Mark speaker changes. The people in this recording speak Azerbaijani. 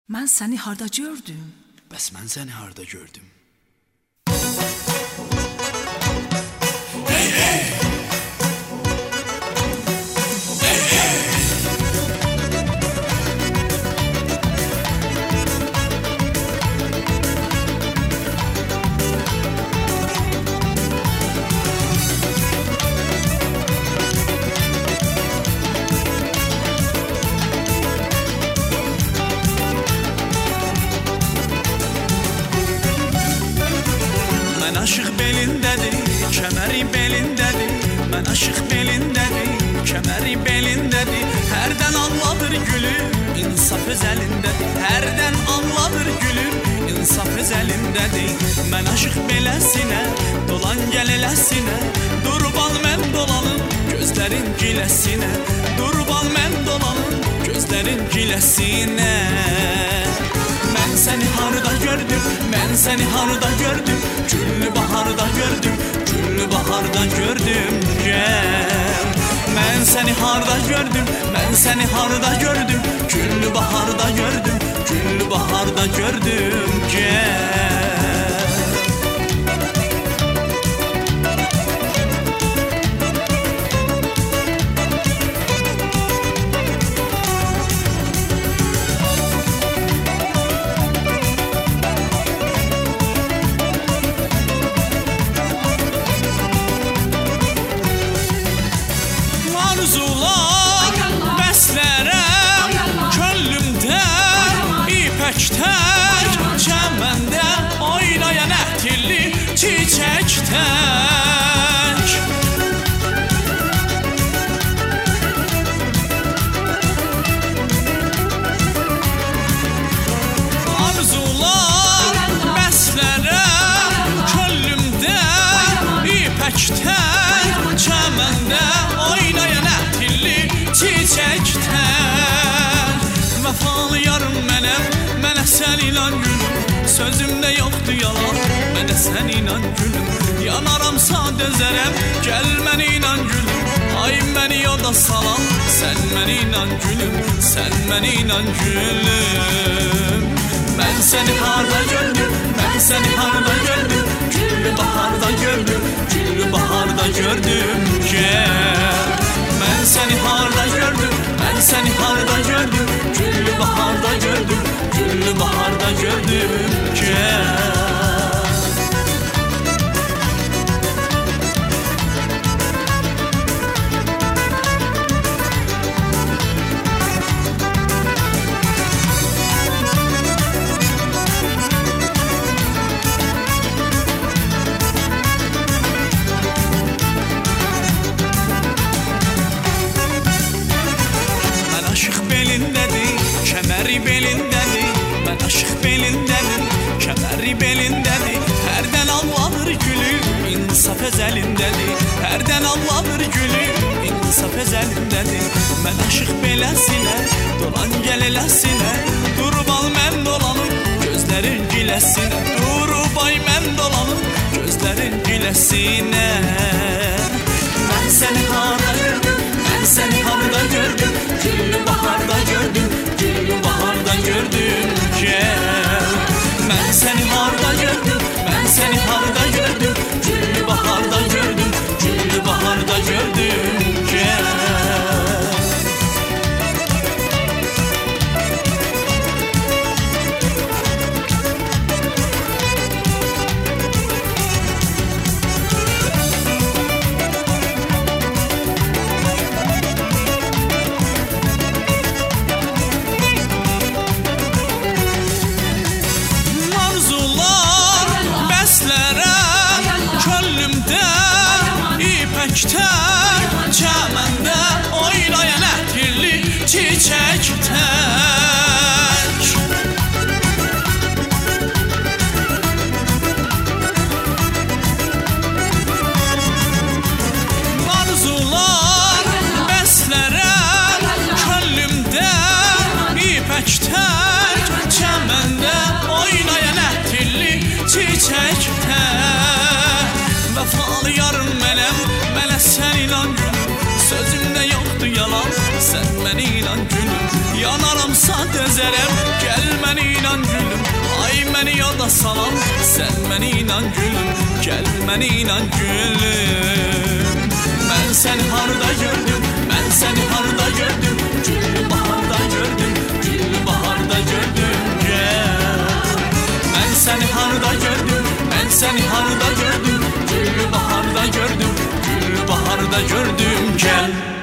Speaker 1: Mən səni harda gördüm?
Speaker 2: Bəs mən səni harda gördüm?
Speaker 3: Hey hey! Hey hey!
Speaker 2: Mən aşıq belindədir, kəməri belindədir. Mən aşıq belindədir, kəməri belindədir. Hərdən anladır gülüm, insaf öz əlindədir. Hərdən anladır gülüm, insaf öz əlindədir. Mən aşıq beləsinə, dolan gəl eləsinə. Durban mən dolanım, gözlərin giləsinə. Durban mən dolanım, gözlərin giləsinə. Mən səni harda gördüm, mən səni harda gördüm. Güllü baharda gördüm, güllü baharda gördüm. Gəl. Mən səni harda gördüm, mən səni harda gördüm. Güllü baharda gördüm, güllü baharda gördüm. Gəl. Arzular bəslərəm könlümdə ipək tək çəməndə oynayan ətirli çiçək tək. Arzular bəslərəm könlümdə ipək tək çəməndə oynayan çiçəkdən. Vəfalı yarım mənəm, mənə sən inan gülüm. Sözümdə yoxdur yalan, mənə sən inan gülüm. Yanaramsa dözərəm, gəl mənə inan gülüm. Ay məni yoda salan, sən mənə inan gülüm. Sən mənə inan gülüm. Mən səni harda gördüm, mən səni harda gördüm. Güllü baharda gördüm, güllü baharda gördüm. Gəl. Mən səni harda gördüm, mən səni harda gördüm. Güllü baharda gördüm, güllü baharda gördüm. Gəl. Kəməri belindədir, mən aşıq belindədir. Kəməri belindədir, hərdən anladır gülüm, insaf öz əlindədir. Hərdən anladır gülüm, insaf öz əlindədir. Mən aşıq beləsinə, dolan gəl eləsinə. Durub al mən dolanım, gözlərin giləsinə. Durub ay mən dolanım, gözlərin giləsinə. Mən səni harda gördüm, mən səni harda gördüm. Güllü baharda gördüm, güllü baharda gördüm. Gəl. Mən səni harda gördüm, mən səni harda gördüm. Güllü baharda gördüm, güllü baharda gördüm. Gəl. Tək çəməndə oynayan ətirli çiçək tək. Arzular bəslərəm könlümdə ipək tək çəməndə oynayan ətirli çiçək tək. Vəfalı yarım mənəm, mənə sən inan gülüm. Sözümdə yoxdur yalan, sən mənə inan gülüm. Yanaramsa dözərəm, gəl məni inan gülüm, ay məni yada salan, sən məni inan gülüm, gəl məni inan gülüm. Mən səni harda gördüm, mən səni harda gördüm, güllü baharda gördüm, güllü baharda gördüm, gəl. Mən səni harda gördüm, mən səni harda gördüm, güllü baharda gördüm, güllü baharda gördüm, gəl.